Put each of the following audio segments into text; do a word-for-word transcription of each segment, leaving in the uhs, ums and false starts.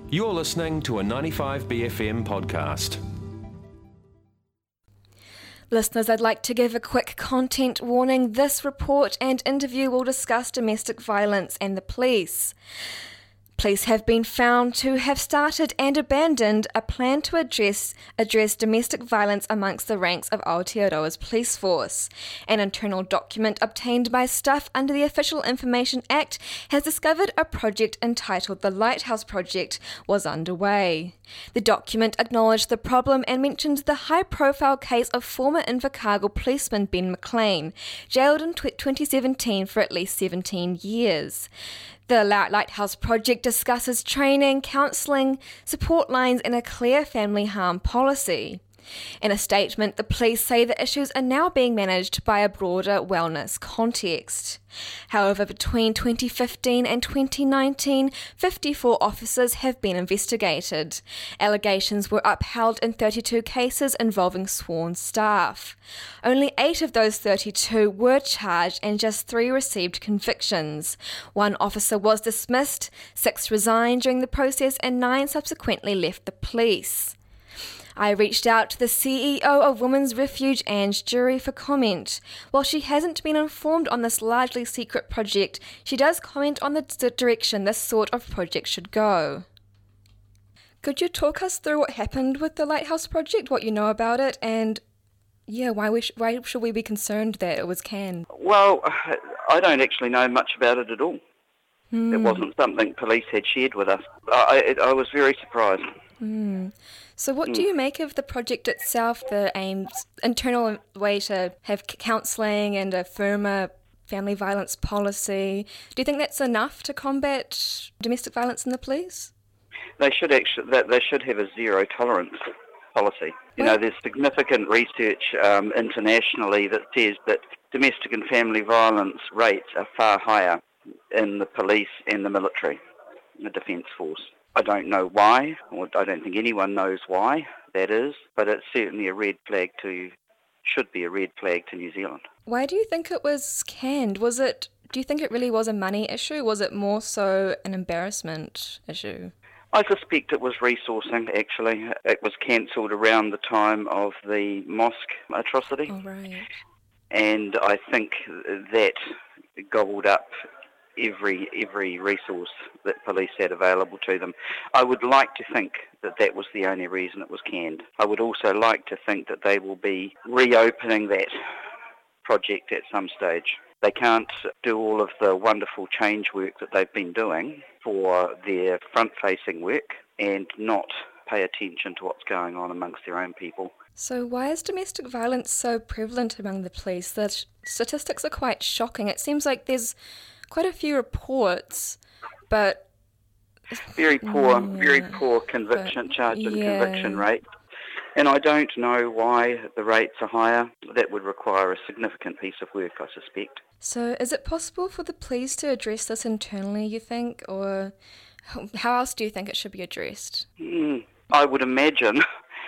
You're listening to a ninety-five B F M podcast. Listeners, I'd like to give a quick content warning. This report and interview will discuss domestic violence and the police. Police have been found to have started and abandoned a plan to address address domestic violence amongst the ranks of Aotearoa's police force. An internal document obtained by staff under the Official Information Act has discovered a project entitled The Lighthouse Project was underway. The document acknowledged the problem and mentioned the high-profile case of former Invercargill policeman Ben McLean, jailed in twenty seventeen for at least seventeen years. The Lighthouse Project discusses training, counselling, support lines and a clear family harm policy. In a statement, the police say the issues are now being managed by a broader wellness context. However, between twenty fifteen and twenty nineteen, fifty-four officers have been investigated. Allegations were upheld in thirty-two cases involving sworn staff. Only eight of those thirty-two were charged and just three received convictions. One officer was dismissed, six resigned during the process, and nine subsequently left the police. I reached out to the C E O of Women's Refuge, Ange Jury, for comment. While she hasn't been informed on this largely secret project, she does comment on the d- direction this sort of project should go. Could you talk us through what happened with the Lighthouse Project, what you know about it, and yeah, why we sh- why should we be concerned that it was canned? Well, I don't actually know much about it at all. Hmm. It wasn't something police had shared with us. I, I, I was very surprised. Hmm. So what do you make of the project itself, the aimed internal way to have counselling and a firmer family violence policy? Do you think that's enough to combat domestic violence in the police? They should actually, they should have a zero tolerance policy. You know, there's significant research um, internationally that says that domestic and family violence rates are far higher in the police and the military, the Defence Force. I don't know why, or I don't think anyone knows why that is, but it's certainly a red flag to, should be a red flag to New Zealand. Why do you think it was canned? Was it, do you think it really was a money issue? Was it more so an embarrassment issue? I suspect it was resourcing, actually. It was cancelled around the time of the mosque atrocity. Oh, right. And I think that gobbled up every every resource that police had available to them. I would like to think that that was the only reason it was canned. I would also like to think that they will be reopening that project at some stage. They can't do all of the wonderful change work that they've been doing for their front-facing work and not pay attention to what's going on amongst their own people. So why is domestic violence so prevalent among the police? The sh- statistics are quite shocking. It seems like there's quite a few reports, but very poor, yeah, very poor conviction, but, charge and yeah. conviction rate. And I don't know why the rates are higher. That would require a significant piece of work, I suspect. So is it possible for the police to address this internally, you think, or how else do you think it should be addressed? Mm, I would imagine,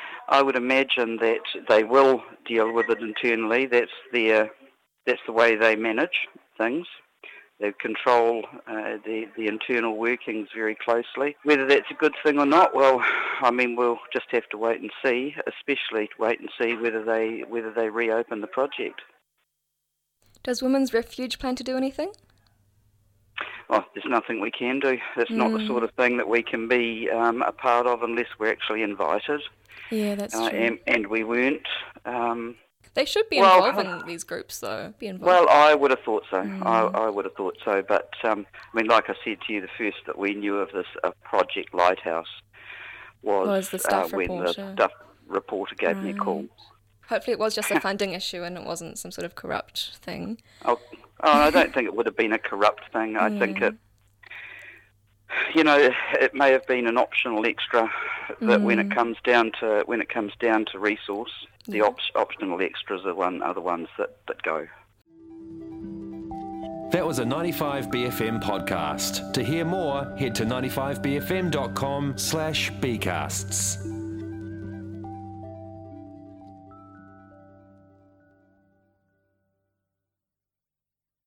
I would imagine that they will deal with it internally. That's their, that's the way they manage things. They control uh, the, the internal workings very closely. Whether that's a good thing or not, well, I mean, we'll just have to wait and see, especially wait and see whether they whether they reopen the project. Does Women's Refuge plan to do anything? Oh, there's nothing we can do. It's mm. not the sort of thing that we can be um, a part of unless we're actually invited. Yeah, that's uh, true. And, and we weren't. Um, They should be well, involved in these groups, though. Be involved. Well, I would have thought so. Mm. I, I would have thought so. But, um, I mean, like I said to you, the first that we knew of this uh, Project Lighthouse was, was the staff uh, when reporter. the staff reporter gave right. me a call. Hopefully it was just a funding issue and it wasn't some sort of corrupt thing. Oh, oh I don't think it would have been a corrupt thing. I mm. think it, you know, it may have been an optional extra that mm. when it comes down to when it comes down to resource, the yeah. op- optional extras are one are the ones that, that go. That was a ninety-five B F M podcast. To hear more, head to ninety-five b f m dot com slash bcasts.